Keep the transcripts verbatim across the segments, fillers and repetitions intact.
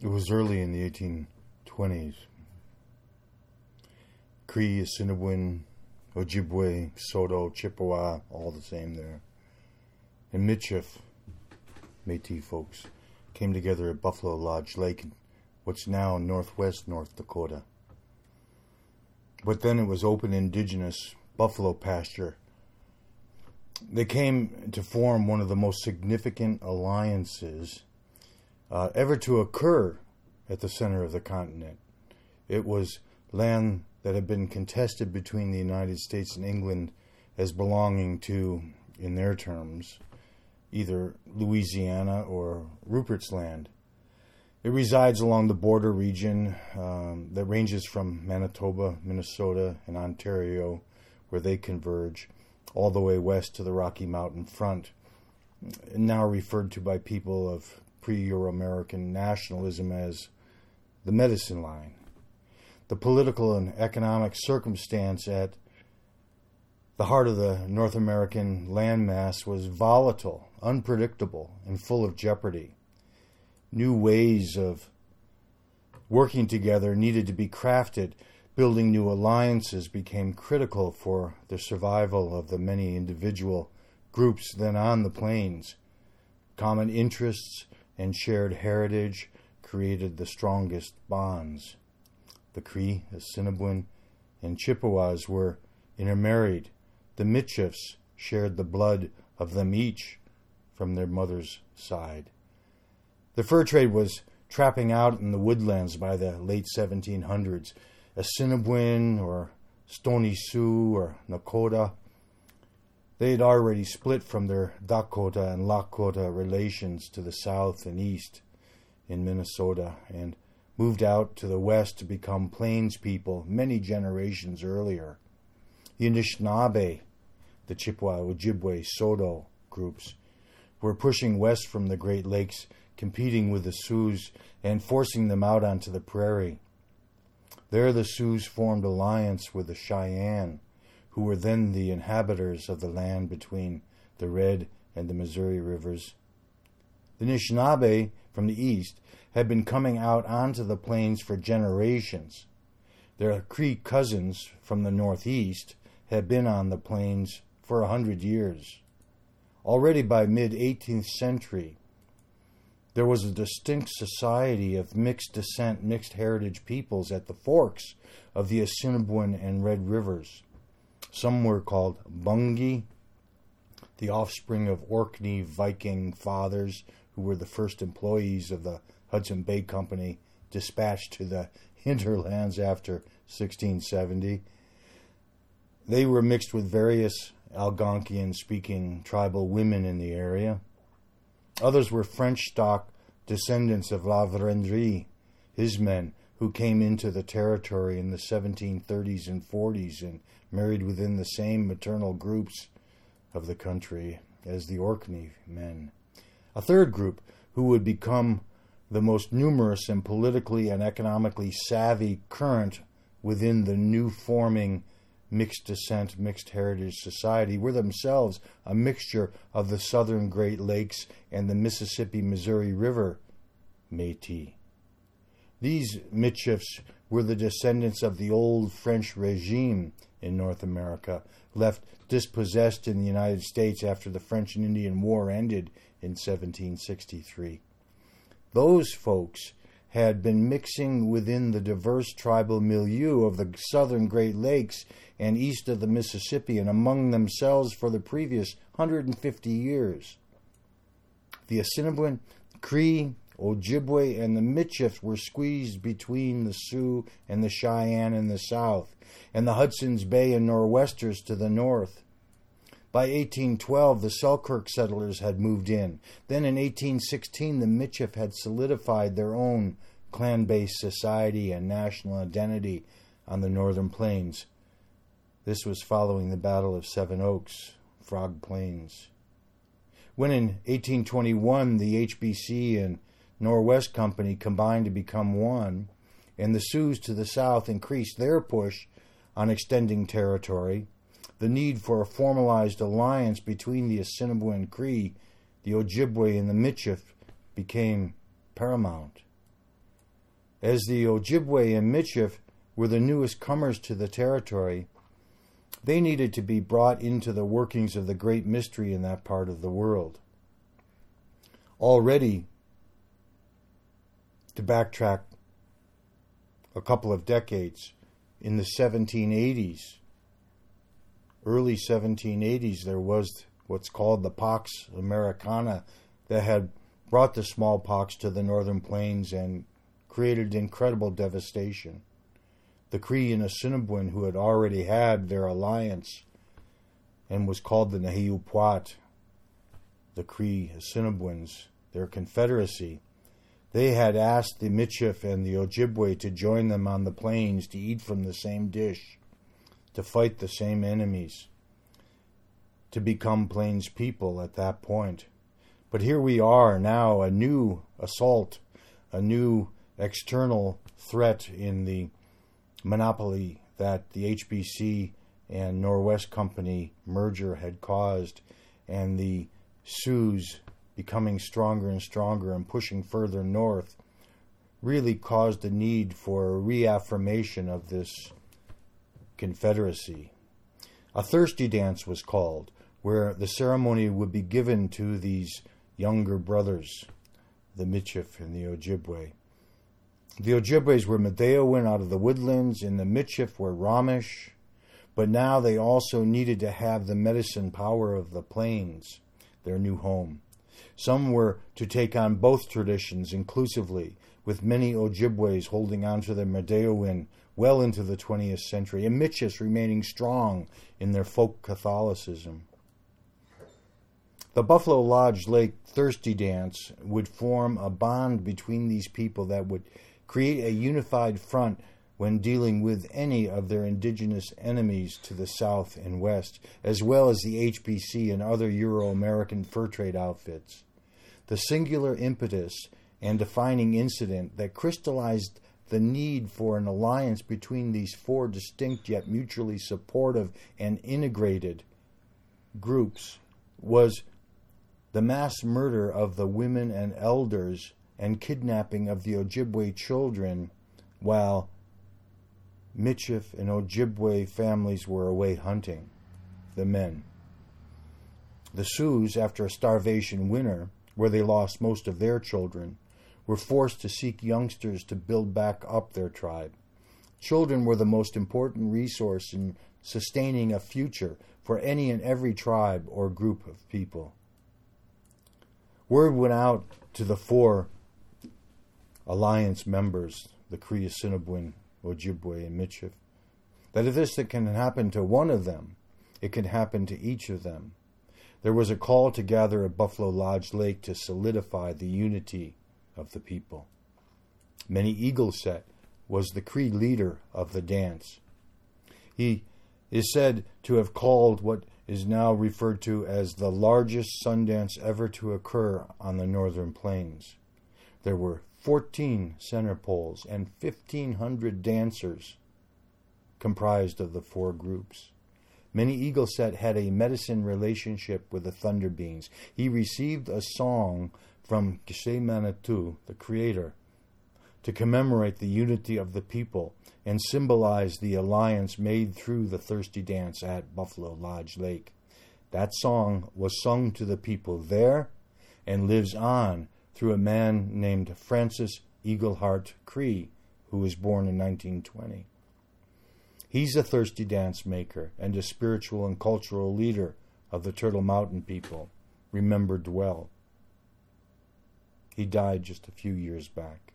It was early in the eighteen twenties. Cree, Assiniboine, Ojibwe, Saulteaux, Chippewa, all the same there. And Michif, Métis folks, came together at Buffalo Lodge Lake in what's now northwest North Dakota. But then it was open indigenous buffalo pasture. They came to form one of the most significant alliances uh, ever to occur at the center of the continent. It was land that had been contested between the United States and England as belonging to, in their terms, either Louisiana or Rupert's Land. It resides along the border region um, that ranges from Manitoba, Minnesota, and Ontario, where they converge, all the way west to the Rocky Mountain front, now referred to by people of pre-Euro-American nationalism as the Medicine Line. The political and economic circumstance at the heart of the North American landmass was volatile, unpredictable, and full of jeopardy. New ways of working together needed to be crafted. Building new alliances became critical for the survival of the many individual groups then on the plains. Common interests and shared heritage created the strongest bonds. The Cree, Assiniboine, and Chippewas were intermarried. The Michifs shared the blood of them each from their mother's side. The fur trade was trapping out in the woodlands by the late seventeen hundreds. Assiniboine or Stoney Sioux or Nakota, they had already split from their Dakota and Lakota relations to the south and east in Minnesota and moved out to the west to become plains people many generations earlier. The Anishinaabe, the Chippewa, Ojibwe, Saulteaux groups, were pushing west from the Great Lakes, competing with the Sioux and forcing them out onto the prairie. There the Sioux formed alliance with the Cheyenne, who were then the inhabitants of the land between the Red and the Missouri rivers. The Anishinaabe from the east had been coming out onto the plains for generations. Their Cree cousins from the northeast had been on the plains for a hundred years. Already by mid-eighteenth century, there was a distinct society of mixed descent, mixed heritage peoples at the forks of the Assiniboine and Red Rivers. Some were called Bungi, the offspring of Orkney Viking fathers who were the first employees of the Hudson Bay Company dispatched to the hinterlands after sixteen seventy. They were mixed with various Algonquian-speaking tribal women in the area. Others were French stock descendants of La Vérendrye, his men, who came into the territory in the seventeen thirties and forties and married within the same maternal groups of the country as the Orkney men. A third group, who would become the most numerous and politically and economically savvy current within the new forming mixed descent, mixed heritage society, were themselves a mixture of the southern Great Lakes and the Mississippi-Missouri River Métis. These Michifs were the descendants of the old French regime in North America, left dispossessed in the United States after the French and Indian War ended in seventeen sixty-three. Those folks had been mixing within the diverse tribal milieu of the southern Great Lakes and east of the Mississippi and among themselves for the previous one hundred fifty years. The Assiniboine, Cree, Ojibwe, and the Michif were squeezed between the Sioux and the Cheyenne in the south, and the Hudson's Bay and Nor'westers to the north. By eighteen twelve, the Selkirk settlers had moved in. Then in eighteen sixteen, the Michif had solidified their own clan-based society and national identity on the northern plains. This was following the Battle of Seven Oaks, Frog Plains. When in eighteen twenty-one, the H B C and Norwest Company combined to become one, and the Sioux to the south increased their push on extending territory, the need for a formalized alliance between the Assiniboine Cree, the Ojibwe, and the Michif became paramount. as the Ojibwe and Michif were the newest comers to the territory, they needed to be brought into the workings of the great mystery in that part of the world. Already, to backtrack a couple of decades, in the seventeen eighties, early seventeen eighties, there was what's called the Pax Americana that had brought the smallpox to the northern plains and created incredible devastation. The Cree and Assiniboine, who had already had their alliance and was called the Nahiupuat, the Cree Assiniboines, their confederacy, they had asked the Michif and the Ojibwe to join them on the plains to eat from the same dish, to fight the same enemies, to become plains people at that point. But here we are now, a new assault, a new external threat in the monopoly that the H B C and Norwest Company merger had caused, and the Sioux becoming stronger and stronger and pushing further north really caused a need for a reaffirmation of this confederacy. A thirsty dance was called, where the ceremony would be given to these younger brothers, the Michif and the Ojibwe. The Ojibways were Medeowin out of the woodlands, and the Michif were Ramish, but now they also needed to have the medicine power of the plains, their new home. Some were to take on both traditions inclusively, with many Ojibways holding on to their Medeowin well into the twentieth century, and Michifs remaining strong in their folk Catholicism. The Buffalo Lodge Lake Thirsty Dance would form a bond between these people that would create a unified front when dealing with any of their indigenous enemies to the south and west, as well as the H B C and other Euro-American fur trade outfits. The singular impetus and defining incident that crystallized the need for an alliance between these four distinct yet mutually supportive and integrated groups was the mass murder of the women and elders and kidnapping of the Ojibwe children while Michif and Ojibwe families were away hunting, the men. The Sioux, after a starvation winter, where they lost most of their children, were forced to seek youngsters to build back up their tribe. Children were the most important resource in sustaining a future for any and every tribe or group of people. Word went out to the four alliance members, the Cree, Assiniboine, Ojibwe, and Michif, that if this can happen to one of them, it can happen to each of them. There was a call to gather at Buffalo Lodge Lake to solidify the unity of the people. Many Eagleset was the Cree leader of the dance. He is said to have called what is now referred to as the largest Sundance ever to occur on the northern plains. There were fourteen center poles and fifteen hundred dancers comprised of the four groups. Many Eagleset had a medicine relationship with the Thunder Beings. He received a song from Gishe Manitou, the creator, to commemorate the unity of the people and symbolize the alliance made through the Thirsty Dance at Buffalo Lodge Lake. That song was sung to the people there and lives on through a man named Francis Eagleheart Cree, who was born in nineteen twenty. He's a thirsty dance maker and a spiritual and cultural leader of the Turtle Mountain people, remembered well. He died just a few years back.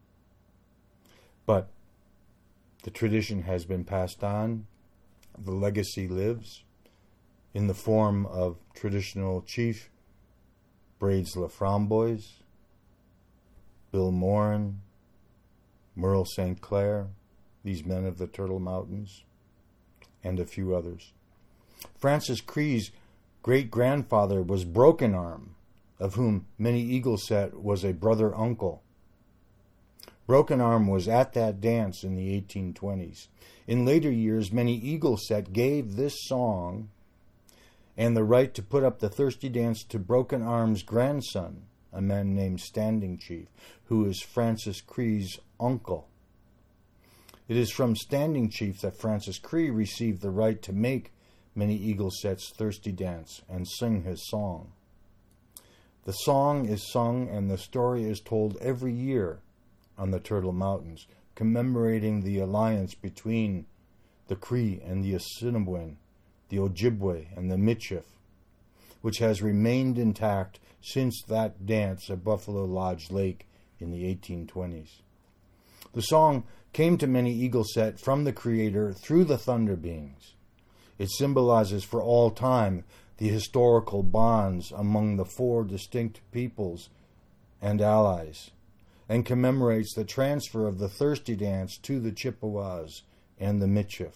But the tradition has been passed on. The legacy lives in the form of traditional chief Braids Laframboise, Bill Morin, Merle Saint Clair, these men of the Turtle Mountains, and a few others. Francis Cree's great-grandfather was Broken Arm, of whom Many Eagleset was a brother-uncle. Broken Arm was at that dance in the eighteen twenties. In later years, Many Eagleset gave this song and the right to put up the Thirsty Dance to Broken Arm's grandson, a man named Standing Chief, who is Francis Cree's uncle. It is from Standing Chief that Francis Cree received the right to make Many Eagleset's Thirsty Dance and sing his song. The song is sung and the story is told every year on the Turtle Mountains, commemorating the alliance between the Cree and the Assiniboine, the Ojibwe and the Michif, which has remained intact since that dance at Buffalo Lodge Lake in the eighteen twenties. The song came to Many Eagleset from the Creator through the Thunder Beings. It symbolizes for all time the historical bonds among the four distinct peoples and allies, and commemorates the transfer of the Thirsty Dance to the Chippewas and the Michif.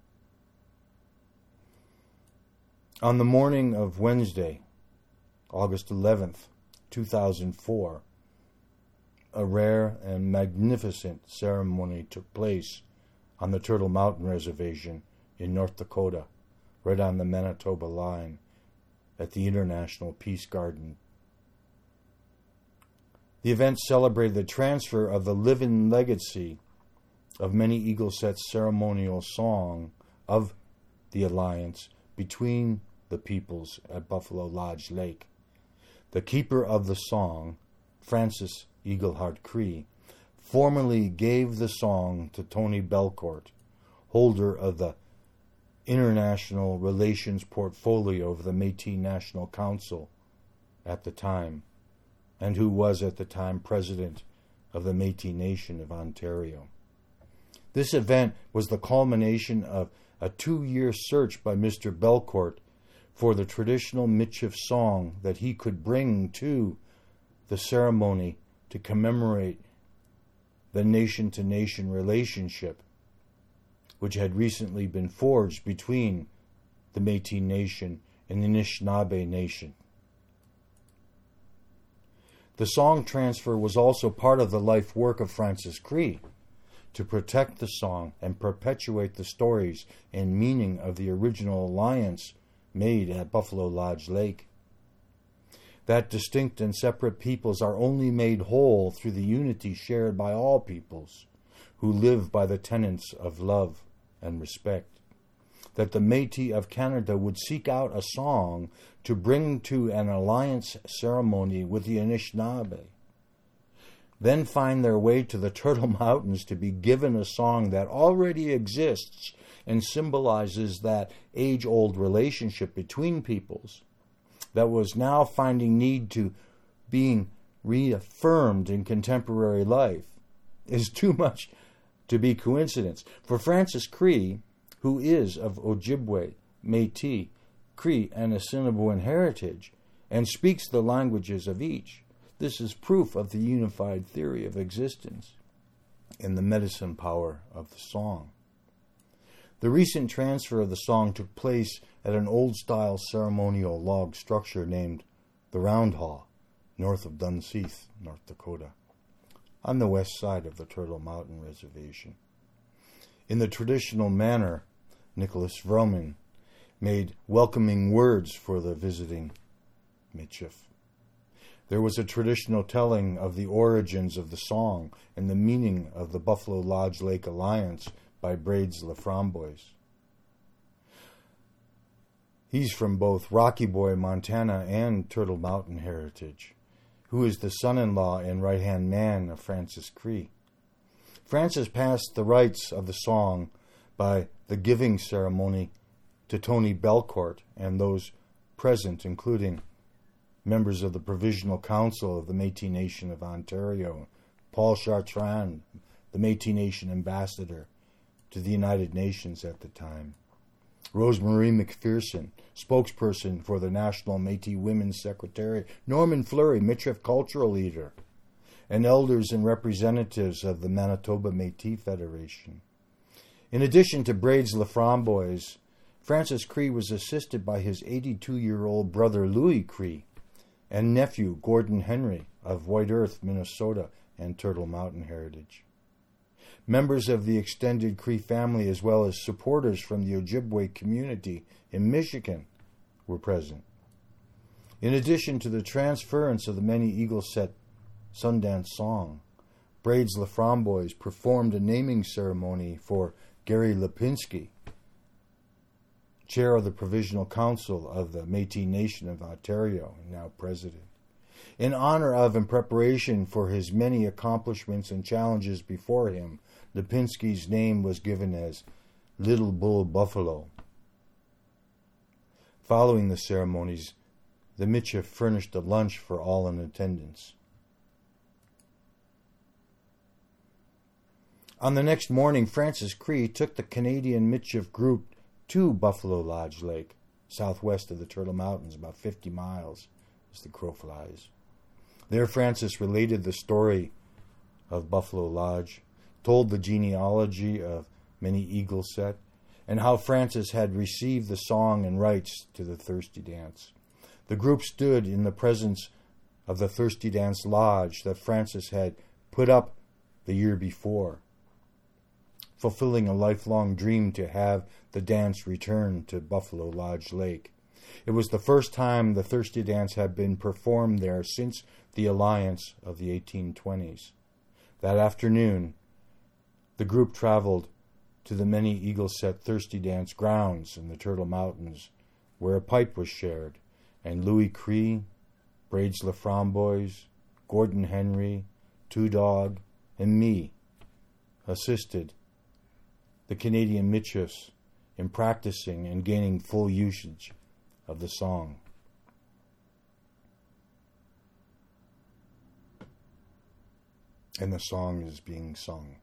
On the morning of Wednesday, August eleventh, two thousand four, a rare and magnificent ceremony took place on the Turtle Mountain Reservation in North Dakota, right on the Manitoba line, at the International Peace Garden. The event celebrated the transfer of the living legacy of Many Eagleset's ceremonial song of the alliance between the peoples at Buffalo Lodge Lake. The keeper of the song, Francis Eagleheart Cree, formally gave the song to Tony Belcourt, holder of the International Relations Portfolio of the Métis National Council at the time, and who was at the time president of the Métis Nation of Ontario. This event was the culmination of a two-year search by Mister Belcourt for the traditional Michif song that he could bring to the ceremony to commemorate the nation-to-nation relationship which had recently been forged between the Métis Nation and the Anishinaabe Nation. The song transfer was also part of the life work of Francis Cree, to protect the song and perpetuate the stories and meaning of the original alliance made at Buffalo Lodge Lake. That distinct and separate peoples are only made whole through the unity shared by all peoples who live by the tenets of love and respect. That the Métis of Canada would seek out a song to bring to an alliance ceremony with the Anishinaabe, then find their way to the Turtle Mountains to be given a song that already exists and symbolizes that age-old relationship between peoples that was now finding need to being reaffirmed in contemporary life, is too much to be coincidence. For Francis Cree, who is of Ojibwe, Métis, Cree, and Assiniboine heritage, and speaks the languages of each, this is proof of the unified theory of existence and the medicine power of the song. The recent transfer of the song took place at an old-style ceremonial log structure named the Round Hall, north of Dunseith, North Dakota, on the west side of the Turtle Mountain Reservation. In the traditional manner, Nicholas Vrooman made welcoming words for the visiting Michif. There was a traditional telling of the origins of the song and the meaning of the Buffalo Lodge Lake Alliance by Braids Laframboise. He's from both Rocky Boy, Montana and Turtle Mountain heritage, who is the son-in-law and right-hand man of Francis Cree. Francis passed the rights of the song by the giving ceremony to Tony Belcourt and those present, including members of the Provisional Council of the Métis Nation of Ontario, Paul Chartrand, the Métis Nation ambassador to the United Nations at the time, Rosemarie McPherson, spokesperson for the National Métis Women's Secretariat, Norman Fleury, Michif cultural leader, and elders and representatives of the Manitoba Métis Federation. In addition to Braids Laframboise, Francis Cree was assisted by his eighty-two-year-old brother Louis Cree and nephew Gordon Henry of White Earth, Minnesota, and Turtle Mountain heritage. Members of the extended Cree family, as well as supporters from the Ojibwe community in Michigan, were present. In addition to the transference of the many Eagle-Set Sundance song, Braids Laframboise performed a naming ceremony for Gary Lipinski, chair of the Provisional Council of the Métis Nation of Ontario, and now president. In honor of and preparation for his many accomplishments and challenges before him, Lipinski's name was given as Little Bull Buffalo. Following the ceremonies, the Michif furnished a lunch for all in attendance. On the next morning, Francis Cree took the Canadian Michif group to Buffalo Lodge Lake, southwest of the Turtle Mountains, about fifty miles as the crow flies. There Francis related the story of Buffalo Lodge, told the genealogy of Many Eagle-Set, and how Francis had received the song and rights to the Thirsty Dance. The group stood in the presence of the Thirsty Dance Lodge that Francis had put up the year before, fulfilling a lifelong dream to have the dance return to Buffalo Lodge Lake. It was the first time the Thirsty Dance had been performed there since the alliance of the eighteen twenties. That afternoon, the group traveled to the Many Eagle-Set Thirsty Dance grounds in the Turtle Mountains, where a pipe was shared, and Louis Cree, Braids Laframboise, Gordon Henry, Two Dog, and me assisted the Canadian Michifs in practicing and gaining full usage of the song. And the song is being sung.